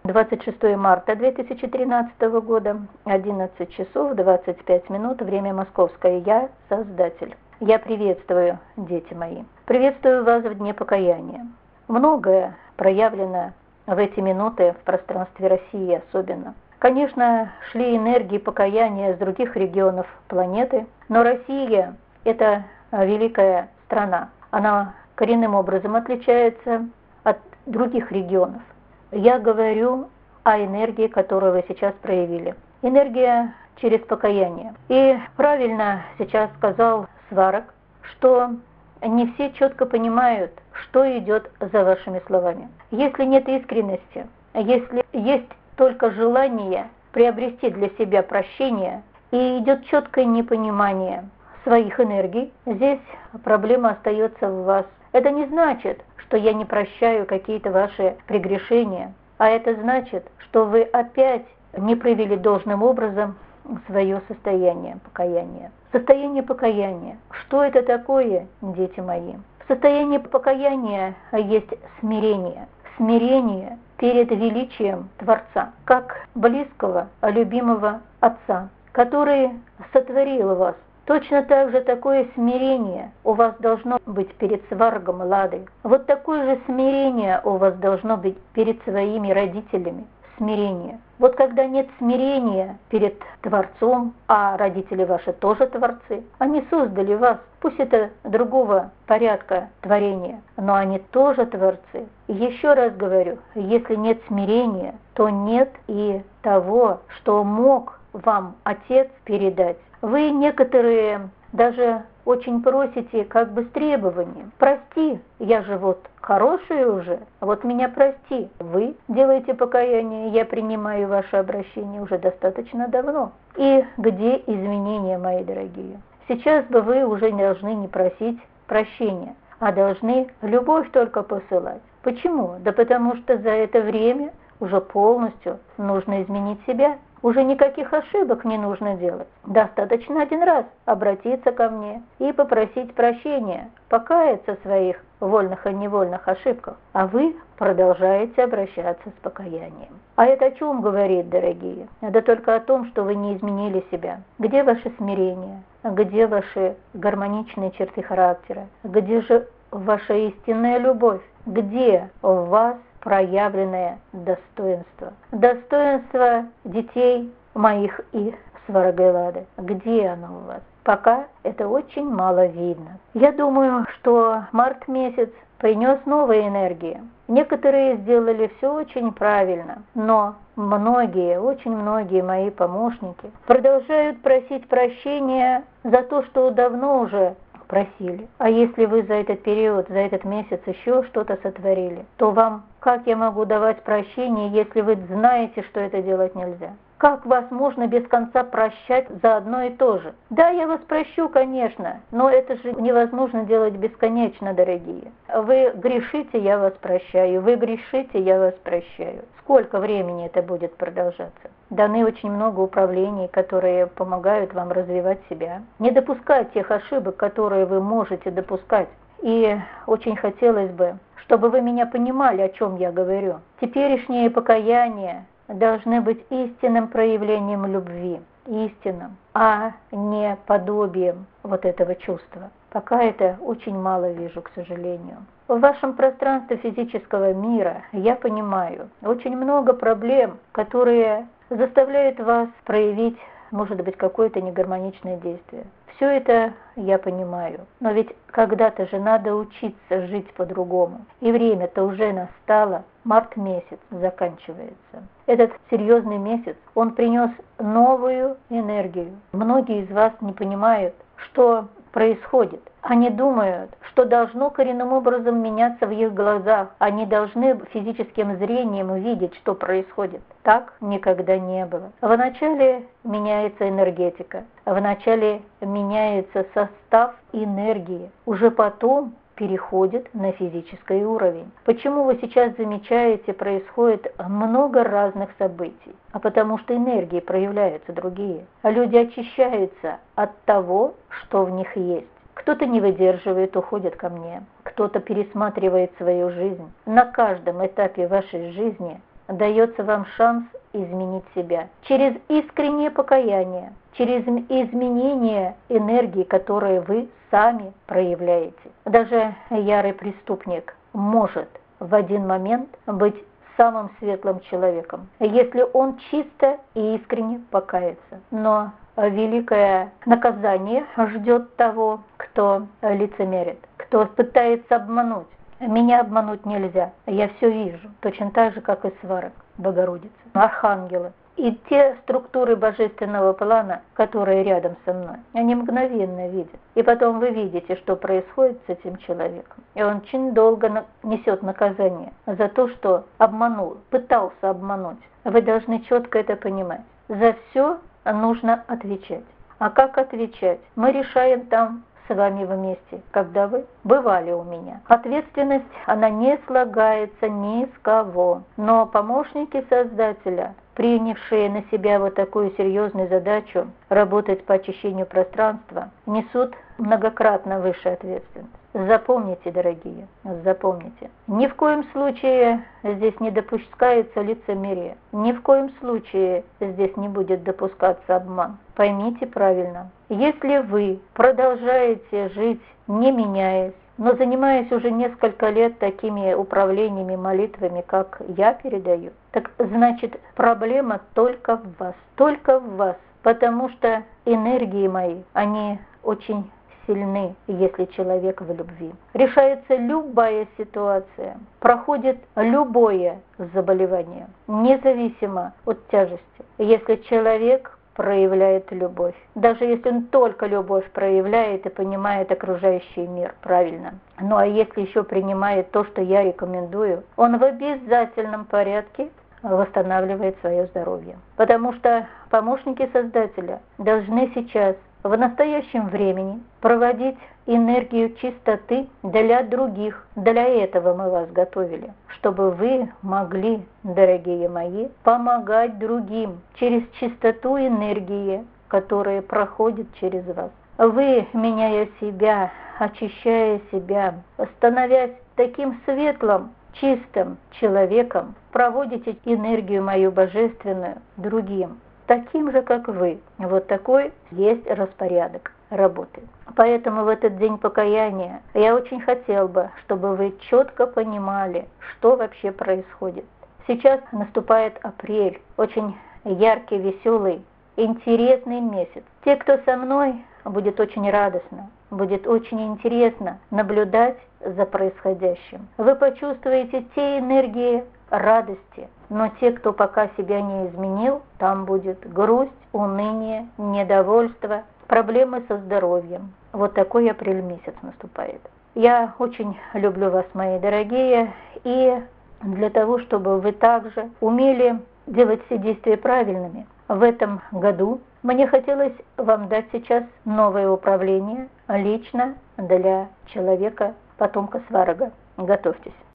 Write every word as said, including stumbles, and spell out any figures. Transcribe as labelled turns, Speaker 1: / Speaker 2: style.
Speaker 1: двадцать шестое марта две тысячи тринадцатого года, одиннадцать часов двадцать пять минут, время московское. Я Создатель. Я приветствую, дети мои. Приветствую вас в Дне Покаяния. Многое проявлено в эти минуты в пространстве России особенно. Конечно, шли энергии покаяния с других регионов планеты, но Россия – это великая страна. Она коренным образом отличается от других регионов. Я говорю о энергии, которую вы сейчас проявили. Энергия через покаяние. И правильно сейчас сказал Сварог, что не все четко понимают, что идет за вашими словами. Если нет искренности, если есть только желание приобрести для себя прощение и идет четкое непонимание своих энергий, здесь проблема остается в вас. Это не значит, что я не прощаю какие-то ваши прегрешения, а это значит, что вы опять не проявили должным образом свое состояние покаяния. Состояние покаяния. Что это такое, дети мои? В состоянии покаяния есть смирение. Смирение перед величием Творца, как близкого, любимого Отца, который сотворил вас. Точно так же такое смирение у вас должно быть перед Сварогом и Ладой. Вот такое же смирение у вас должно быть перед своими родителями. Смирение. Вот когда нет смирения перед Творцом, а родители ваши тоже Творцы, они создали вас, пусть это другого порядка творения, но они тоже Творцы. И еще раз говорю, если нет смирения, то нет и того, что мог вам Отец передать. Вы некоторые даже очень просите как бы с требованием. Прости, я же вот хорошая уже, вот меня прости. Вы делаете покаяние, я принимаю ваше обращение уже достаточно давно. И где изменения, мои дорогие? Сейчас бы вы уже не должны не просить прощения, а должны любовь только посылать. Почему? Да потому что за это время уже полностью нужно изменить себя. Уже никаких ошибок не нужно делать. Достаточно один раз обратиться ко мне и попросить прощения, покаяться в своих вольных и невольных ошибках. А вы продолжаете обращаться с покаянием. А это о чем говорит, дорогие? Это только о том, что вы не изменили себя. Где ваше смирение? Где ваши гармоничные черты характера? Где же ваша истинная любовь? Где в вас проявленное достоинство? Достоинство детей моих и Сварога и Лады. Где оно у вас? Пока это очень мало видно. Я думаю, что март месяц принес новые энергии. Некоторые сделали все очень правильно, но многие, очень многие мои помощники продолжают просить прощения за то, что давно уже просили. А если вы за этот период, за этот месяц еще что-то сотворили, то вам как я могу давать прощение, если вы знаете, что это делать нельзя? Как вас можно без конца прощать за одно и то же? Да, я вас прощу, конечно, но это же невозможно делать бесконечно, дорогие. Вы грешите, я вас прощаю, вы грешите, я вас прощаю. Сколько времени это будет продолжаться? Даны очень много управлений, которые помогают вам развивать себя. Не допускать тех ошибок, которые вы можете допускать. И очень хотелось бы, чтобы вы меня понимали, о чем я говорю. Теперешнее покаяние должны быть истинным проявлением любви, истинным, а не подобием вот этого чувства. Пока это очень мало вижу, к сожалению. В вашем пространстве физического мира, я понимаю, очень много проблем, которые заставляют вас проявить, может быть, какое-то негармоничное действие. Все это я понимаю, но ведь когда-то же надо учиться жить по-другому. И время-то уже настало, март месяц заканчивается. Этот серьезный месяц, он принес новую энергию. Многие из вас не понимают, что происходит. Они думают, что должно коренным образом меняться в их глазах. Они должны физическим зрением увидеть, что происходит. Так никогда не было. Вначале меняется энергетика, вначале меняется состав энергии, уже потом переходит на физический уровень. Почему вы сейчас замечаете, происходит много разных событий? А потому что энергии проявляются другие. А люди очищаются от того, что в них есть. Кто-то не выдерживает, уходит ко мне. Кто-то пересматривает свою жизнь. На каждом этапе вашей жизни дается вам шанс изменить себя. Через искреннее покаяние, через изменение энергии, которые вы сами проявляете. Даже ярый преступник может в один момент быть самым светлым человеком, если он чисто и искренне покается. Но великое наказание ждет того, кто лицемерит, кто пытается обмануть. Меня обмануть нельзя, я все вижу, точно так же, как и сварок, Богородица, архангелы. И те структуры божественного плана, которые рядом со мной, они мгновенно видят. И потом вы видите, что происходит с этим человеком. И он очень долго несет наказание за то, что обманул, пытался обмануть. Вы должны четко это понимать. За все нужно отвечать. А как отвечать? Мы решаем там с вами вместе, когда вы бывали у меня. Ответственность, она не слагается ни с кого. Но помощники Создателя, принявшие на себя вот такую серьезную задачу работать по очищению пространства, несут многократно выше ответственность. Запомните, дорогие, запомните. Ни в коем случае здесь не допускается лицемерие. Ни в коем случае здесь не будет допускаться обман. Поймите правильно. Если вы продолжаете жить, не меняясь, но занимаясь уже несколько лет такими управлениями, молитвами, как я передаю, так значит проблема только в вас, только в вас, потому что энергии мои, они очень сильны, если человек в любви. Решается любая ситуация, проходит любое заболевание, независимо от тяжести, если человек проявляет любовь. Даже если он только любовь проявляет и понимает окружающий мир правильно. Ну а если еще принимает то, что я рекомендую, он в обязательном порядке восстанавливает свое здоровье. Потому что помощники Создателя должны сейчас в настоящем времени проводить энергию чистоты для других. Для этого мы вас готовили, чтобы вы могли, дорогие мои, помогать другим через чистоту энергии, которая проходит через вас. Вы, меняя себя, очищая себя, становясь таким светлым, чистым человеком, проводите энергию мою божественную другим, таким же, как вы. Вот такой есть распорядок работы. Поэтому в этот день покаяния я очень хотел бы, чтобы вы четко понимали, что вообще происходит. Сейчас наступает апрель, очень яркий, веселый, интересный месяц. Те, кто со мной, будет очень радостно, будет очень интересно наблюдать за происходящим. Вы почувствуете те энергии радости, но те, кто пока себя не изменил, там будет грусть, уныние, недовольство, проблемы со здоровьем. Вот такой апрель месяц наступает. Я очень люблю вас, мои дорогие, и для того, чтобы вы также умели делать все действия правильными, в этом году мне хотелось вам дать сейчас новое управление лично для человека, потомка Сварога. Готовьтесь.